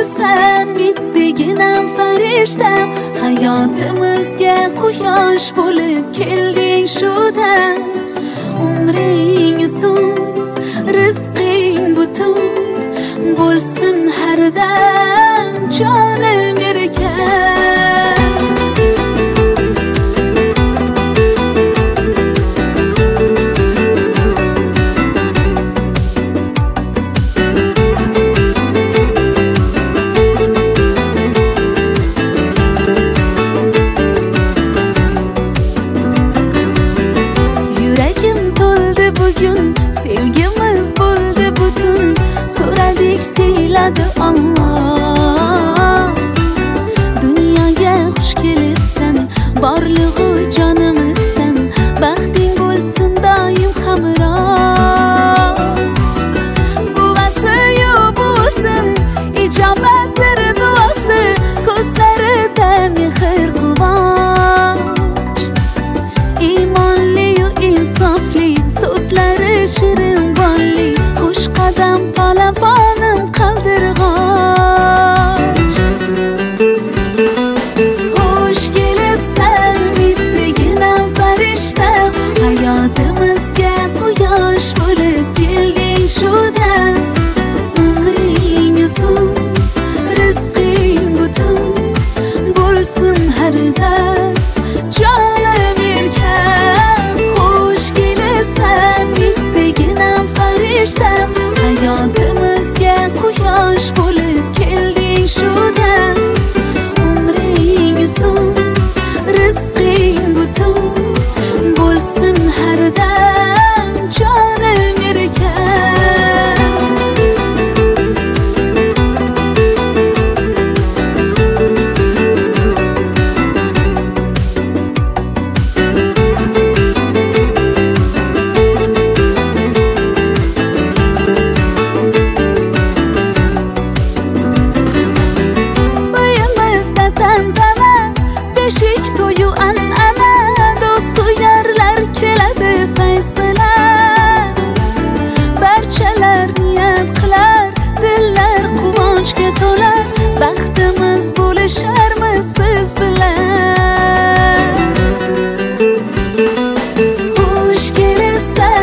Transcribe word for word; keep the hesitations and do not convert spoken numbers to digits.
kelibsan bittaginam farishtam, hayotimizga quyosh bo'lib kelding shu-dam. Umring uzun, rizqing butun bo'lsin har dam, jonim erkan. Yuragim to'ldi bugun, sevgimiz bo'ldi butun, so'radik siyladi Alloh. Dunyoga xush kelibsan, borlig'u jonimizsan, baxting bo'lsin doim hamroh. Buvasi-yu buvisin, ijobatdir duosi, ko'zlarida mehr quvonch. Iymonli-yu insofli, so'zlari shirin bonli, xush qadam polaponim qaldirg'och. Xush kelibsan bittaginam farishtam, hayotimizga quyosh bo'lib kelding shu-dam. Umring uzun, rizqing butun bo'lsin har dam, jonim erkan. Xush kelibsan bittaginam farishtam, hayotimizga quyosh bo'lib kelding shu-dam. Umring uzun, rizqing butun bo'lsin har dam, jonim erkan. Uyimizda tantana, beshik to'yu an'ana, do'stu yorlar keladi fayz bilan. Barchalar niyat qilar, dillar quvonchga to'lar, baxtimiz bo'lisharmiz siz bilan. Xush kelibsan